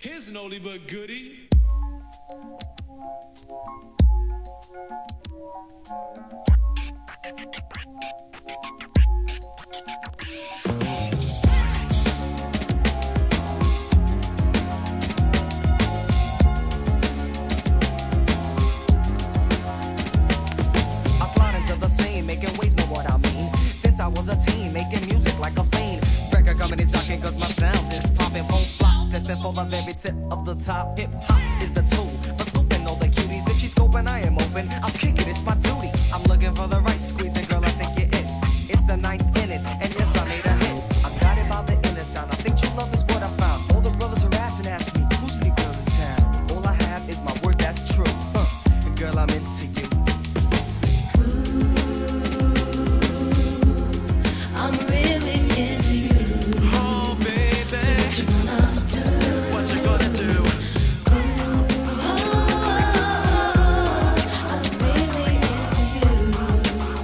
Here's an oldie but goodie. Making waves, know what I mean? Since I was a teen, making music like a fiend. Record company's shocking cause my sound is popping, won't flop. Destined for the very tip of the top. Hip hop is the tool for scooping all the cuties. If she's scoping, I am open. I'll kick it, it's my duty. I'm looking for the right squeeze